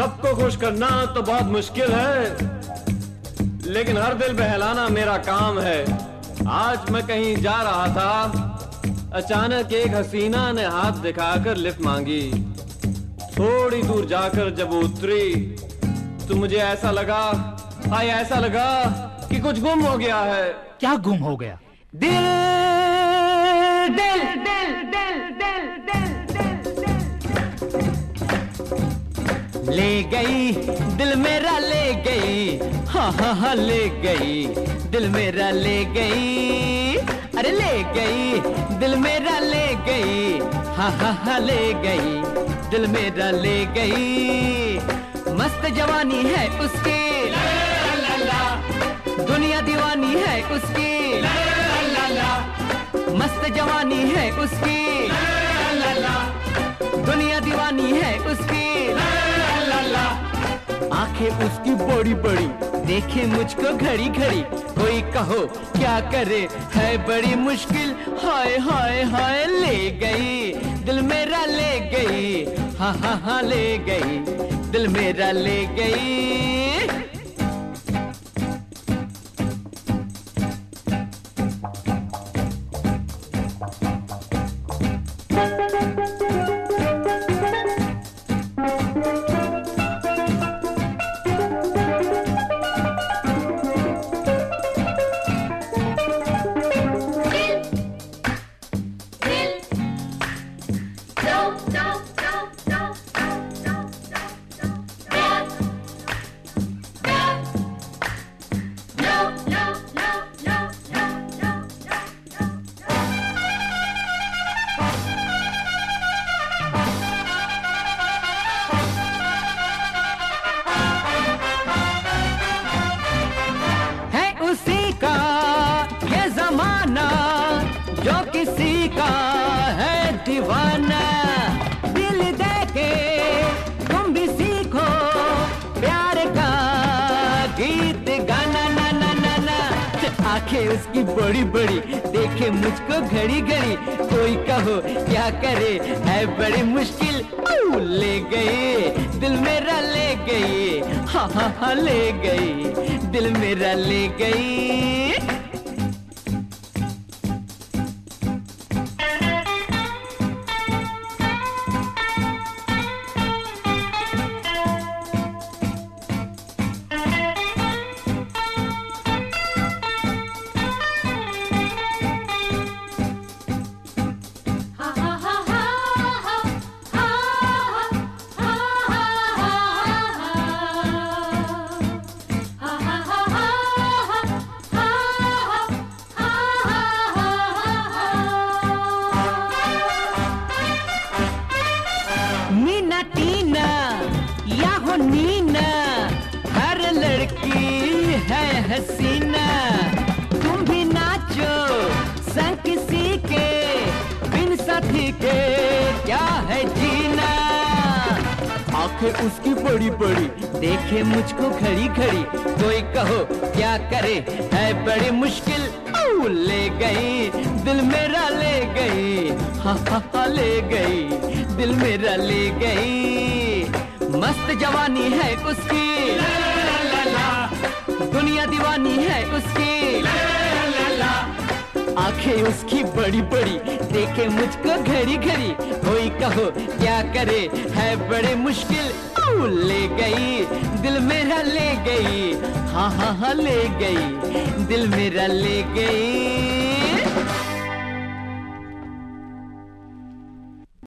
सबको खुश करना तो बहुत मुश्किल है, लेकिन हर दिल बहलाना मेरा काम है। आज मैं कहीं जा रहा था, अचानक एक हसीना ने हाथ दिखाकर लिफ्ट मांगी। थोड़ी दूर जाकर जब वो उतरी तो मुझे ऐसा लगा, हाय ऐसा लगा कि कुछ गुम हो गया है। क्या गुम हो गया? दिल दिल दिल दिल दिल दिल दिल ले गई, दिल मेरा ले गई, हाँ हाँ हाँ ले गई, दिल मेरा ले गई, अरे ले गई, दिल मेरा ले गई, हाँ हाँ हाँ ले गई, दिल मेरा ले गई। मस्त जवानी है उसकी, ला ला ला, दुनिया दीवानी है उसकी, ला ला ला, मस्त जवानी है उसकी, ला ला ला, दुनिया दीवानी है उसकी, ला ला ला। आंखें उसकी बड़ी बड़ी, देखे मुझको घड़ी घड़ी, कोई कहो क्या करे है बड़ी मुश्किल, हाय हाय हाय ले गई, दिल मेरा ले गई, हाँ हाँ हाँ ले गई, दिल मेरा ले गई। जो किसी का है दीवाना, दिल दे के तुम भी सीखो प्यार का गीत गाना, ना ना ना ना। आंखें उसकी बड़ी बड़ी, देखे मुझको घड़ी घड़ी, कोई कहो क्या करे है बड़ी मुश्किल, ले गई, दिल मेरा ले गई, हाँ हाँ हाँ ले गई, दिल मेरा ले गई। मीना टीना या हो नीना, हर लड़की है हसीना, तुम भी नाचो संग किसी के, बिन साथी के क्या है जीना। आंखें उसकी बड़ी बड़ी, देखे मुझको घड़ी घड़ी, कोई कहो क्या करे है बड़ी मुश्किल, ले गई, दिल मेरा ले गई, हाँ हाँ हाँ ले गई, दिल मेरा ले गई। मस्त जवानी है उसकी, ला ला ला ला, दुनिया दीवानी है उसकी, ला ला ला, आंखें उसकी बड़ी बड़ी, देखे मुझको घड़ी घड़ी, कोई कहो क्या करे है बड़े मुश्किल, ले गई, दिल मेरा ले गई, हाँ हाँ हाँ ले गई, दिल मेरा ले गई।